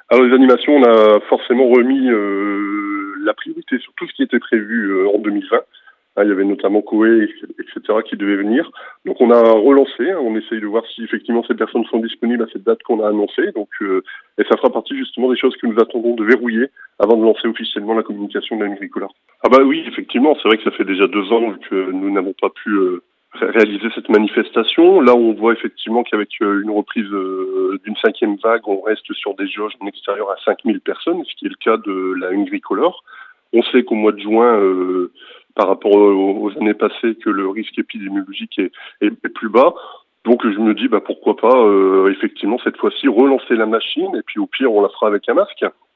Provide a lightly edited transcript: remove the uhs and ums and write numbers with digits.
Alors les animations, on a forcément remis la priorité sur tout ce qui était prévu en 2020. Il y avait notamment Koé, etc., qui devaient venir. Donc on a relancé, on essaye de voir si effectivement ces personnes sont disponibles à cette date qu'on a annoncée. Donc, et ça fera partie justement des choses que nous attendons de verrouiller avant de lancer officiellement la communication de la Agricolore. Ah bah oui, effectivement, c'est vrai que ça fait déjà 2 ans que nous n'avons pas pu réaliser cette manifestation. Là, on voit effectivement qu'avec une reprise d'une 5e vague, on reste sur des jauges en extérieur à 5000 personnes, ce qui est le cas de la Agricolore. On sait qu'au mois de juin, par rapport aux années passées, que le risque épidémiologique est plus bas. Donc je me dis pourquoi pas effectivement cette fois-ci relancer la machine et puis au pire on la fera avec un masque.